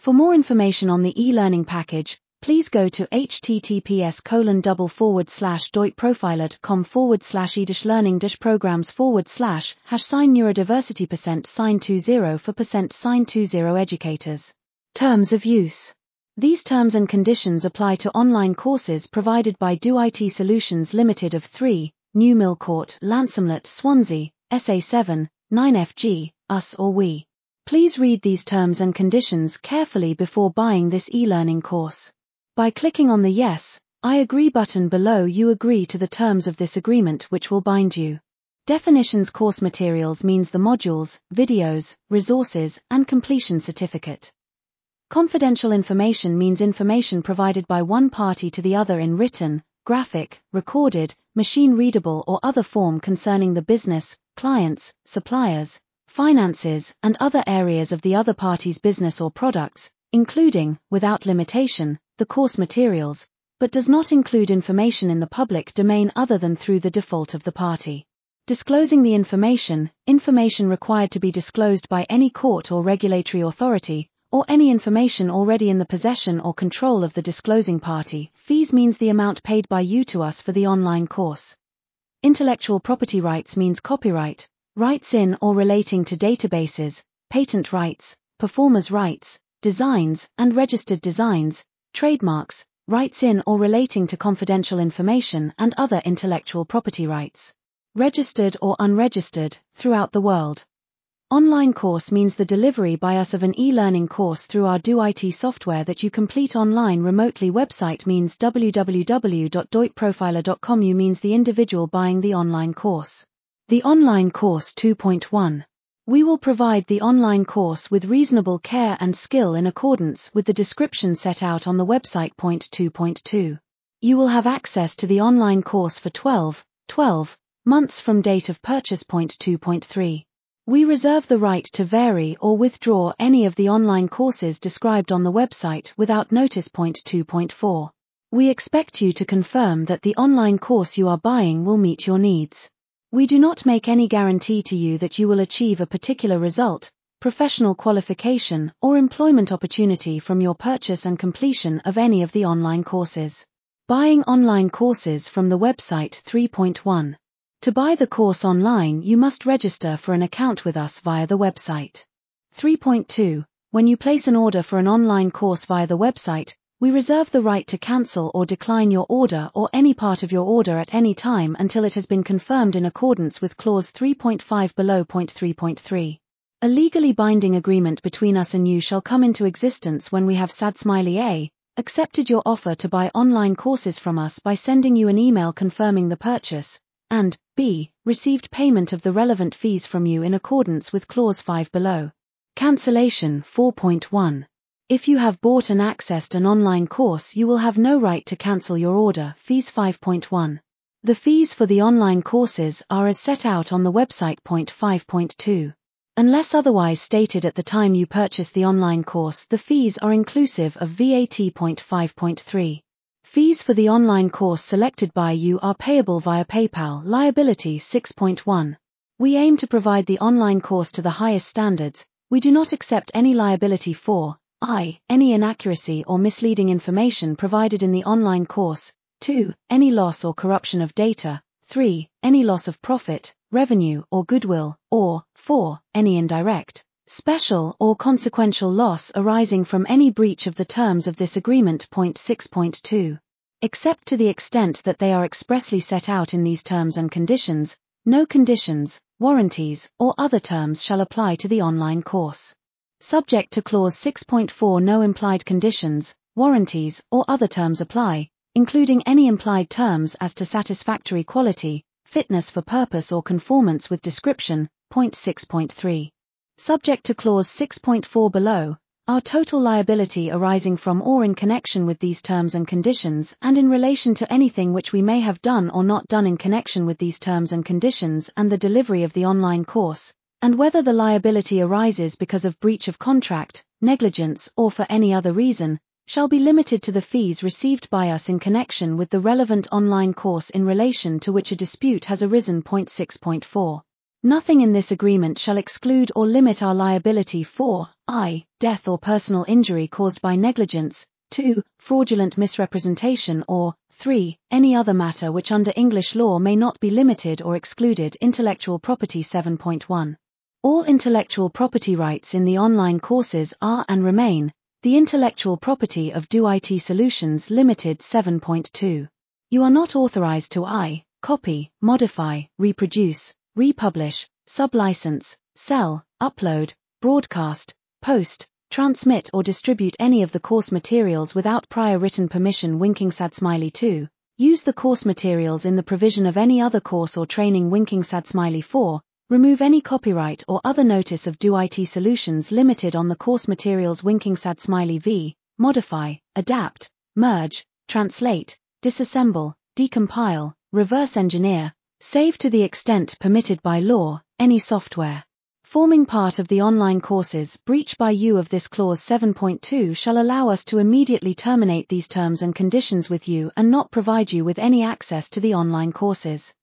For more information on the e-learning package, please go to https://deutschprofiler.com/e-learning-programs/sign neurodiversity %sign20 for %sign20 educators. Terms of use. These terms and conditions apply to online courses provided by Do IT Solutions Limited of 3, New Mill Court, Lansomlet, Swansea, SA7, 9FG, us or we. Please read these terms and conditions carefully before buying this e-learning course. By clicking on the Yes, I agree button below, you agree to the terms of this agreement which will bind you. Definitions. Course materials means the modules, videos, resources, and completion certificate. Confidential information means information provided by one party to the other in written, graphic, recorded, machine-readable or other form concerning the business, clients, suppliers, finances, and other areas of the other party's business or products, including, without limitation, the course materials, but does not include information in the public domain other than through the default of the party. Disclosing the information required to be disclosed by any court or regulatory authority, or any information already in the possession or control of the disclosing party. Fees means the amount paid by you to us for the online course. Intellectual property rights means copyright, rights in or relating to databases, patent rights, performers' rights, designs and registered designs, trademarks, rights in or relating to confidential information and other intellectual property rights, registered or unregistered, throughout the world. Online course means the delivery by us of an e-learning course through our Do IT software that you complete online remotely. Website means www.deutschprofiler.com. You means the individual buying the online course. The online course 2.1. We will provide the online course with reasonable care and skill in accordance with the description set out on the website. 2.2. You will have access to the online course for 12 months from date of purchase. 2.3. We reserve the right to vary or withdraw any of the online courses described on the website without notice. 2.4. We expect you to confirm that the online course you are buying will meet your needs. We do not make any guarantee to you that you will achieve a particular result, professional qualification, or employment opportunity from your purchase and completion of any of the online courses. Buying online courses from the website. 3.1. To buy the course online, you must register for an account with us via the website. 3.2. When you place an order for an online course via the website, we reserve the right to cancel or decline your order or any part of your order at any time until it has been confirmed in accordance with clause 3.5 below. 3.3. A legally binding agreement between us and you shall come into existence when we have A. accepted your offer to buy online courses from us by sending you an email confirming the purchase, and B. received payment of the relevant fees from you in accordance with clause 5 below. Cancellation. 4.1. If you have bought and accessed an online course, you will have no right to cancel your order. Fees. 5.1. The fees for the online courses are as set out on the website. 5.2. Unless otherwise stated at the time you purchase the online course, the fees are inclusive of VAT. 5.3. Fees for the online course selected by you are payable via PayPal. Liability. 6.1. We aim to provide the online course to the highest standards. We do not accept any liability for any inaccuracy or misleading information provided in the online course. 2. Any loss or corruption of data. 3. Any loss of profit, revenue or goodwill, or 4. Any indirect, special or consequential loss arising from any breach of the terms of this agreement. 6.2. Except to the extent that they are expressly set out in these terms and conditions, no conditions, warranties, or other terms shall apply to the online course. Subject to clause 6.4, no implied conditions, warranties, or other terms apply, including any implied terms as to satisfactory quality, fitness for purpose or conformance with description. 6.3. Subject to clause 6.4 below, our total liability arising from or in connection with these terms and conditions and in relation to anything which we may have done or not done in connection with these terms and conditions and the delivery of the online course, and whether the liability arises because of breach of contract, negligence, or for any other reason, shall be limited to the fees received by us in connection with the relevant online course in relation to which a dispute has arisen. 6.4. Nothing in this agreement shall exclude or limit our liability for I. Death or personal injury caused by negligence, 2. Fraudulent misrepresentation, or 3. Any other matter which under English law may not be limited or excluded. Intellectual property 7.1. All intellectual property rights in the online courses are and remain the intellectual property of Do IT Solutions Limited. 7.2. You are not authorized to copy, modify, reproduce, republish, sublicense, sell, upload, broadcast, post, transmit or distribute any of the course materials without prior written permission. Smiley 2. Use the course materials in the provision of any other course or training. Smiley 4. Remove any copyright or other notice of Do IT Solutions Limited on the course materials. Smiley V. Modify, adapt, merge, translate, disassemble, decompile, reverse engineer, save to the extent permitted by law, any software forming part of the online courses. Breach by you of this clause 7.2 shall allow us to immediately terminate these terms and conditions with you and not provide you with any access to the online courses.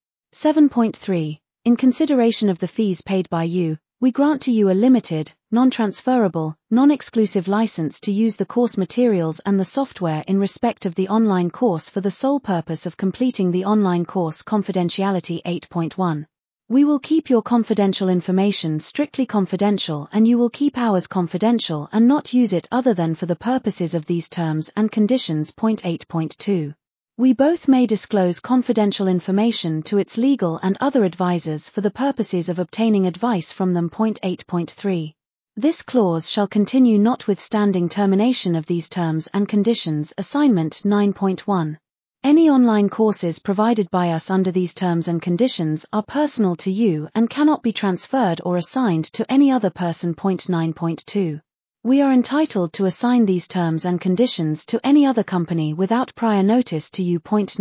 7.3. In consideration of the fees paid by you, we grant to you a limited, non-transferable, non-exclusive license to use the course materials and the software in respect of the online course for the sole purpose of completing the online course. Confidentiality 8.1. We will keep your confidential information strictly confidential, and you will keep ours confidential and not use it other than for the purposes of these terms and conditions. 8.2. We both may disclose confidential information to its legal and other advisors for the purposes of obtaining advice from them. 8.3. This clause shall continue notwithstanding termination of these terms and conditions. Assignment 9.1. Any online courses provided by us under these terms and conditions are personal to you and cannot be transferred or assigned to any other person. 9.2. We are entitled to assign these terms and conditions to any other company without prior notice to you.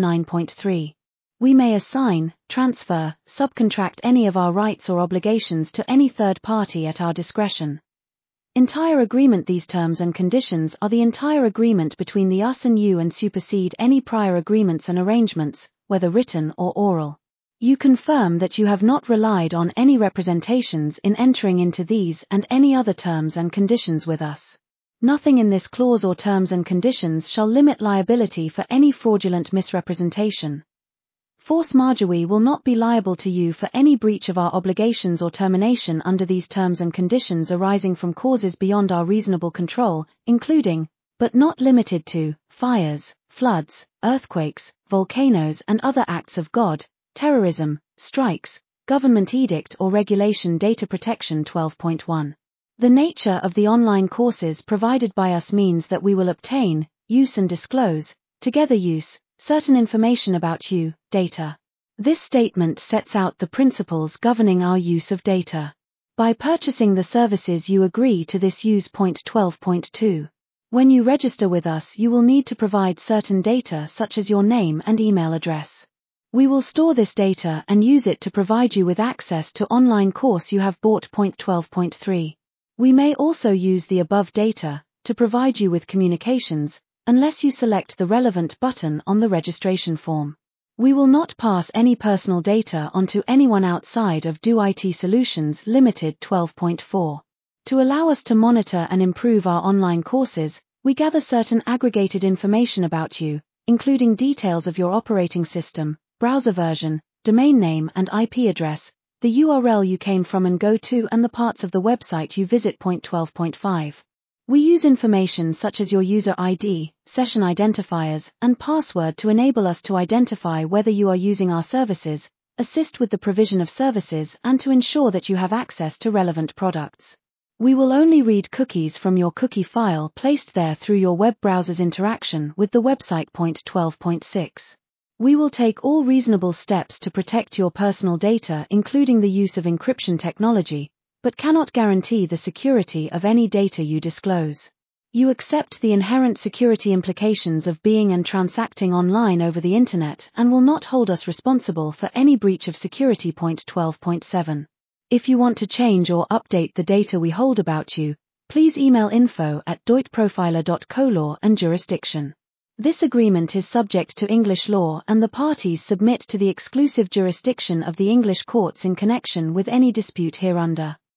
9.3. We may assign, transfer, subcontract any of our rights or obligations to any third party at our discretion. Entire agreement. These terms and conditions are the entire agreement between the us and you and supersede any prior agreements and arrangements, whether written or oral. You confirm that you have not relied on any representations in entering into these and any other terms and conditions with us. Nothing in this clause or terms and conditions shall limit liability for any fraudulent misrepresentation. Force Majeure will not be liable to you for any breach of our obligations or termination under these terms and conditions arising from causes beyond our reasonable control, including, but not limited to, fires, floods, earthquakes, volcanoes and other acts of God, terrorism, strikes, government edict or regulation. Data protection 12.1. The nature of the online courses provided by us means that we will obtain, use and disclose, together use, certain information about you, data. This statement sets out the principles governing our use of data. By purchasing the services you agree to this use. 12.2. When you register with us you will need to provide certain data such as your name and email address. We will store this data and use it to provide you with access to online course you have bought. 12.3. We may also use the above data to provide you with communications, unless you select the relevant button on the registration form. We will not pass any personal data on to anyone outside of Do IT Solutions Limited. 12.4. To allow us to monitor and improve our online courses, we gather certain aggregated information about you, including details of your operating system, browser version, domain name and IP address, the URL you came from and go to and the parts of the website you visit. 12.5. We use information such as your user ID, session identifiers, and password to enable us to identify whether you are using our services, assist with the provision of services, and to ensure that you have access to relevant products. We will only read cookies from your cookie file placed there through your web browser's interaction with the website. 12.6. We will take all reasonable steps to protect your personal data, including the use of encryption technology, but cannot guarantee the security of any data you disclose. You accept the inherent security implications of being and transacting online over the Internet and will not hold us responsible for any breach of security. 12.7. If you want to change or update the data we hold about you, please email info@deutprofiler.co law and jurisdiction. This agreement is subject to English law and the parties submit to the exclusive jurisdiction of the English courts in connection with any dispute hereunder.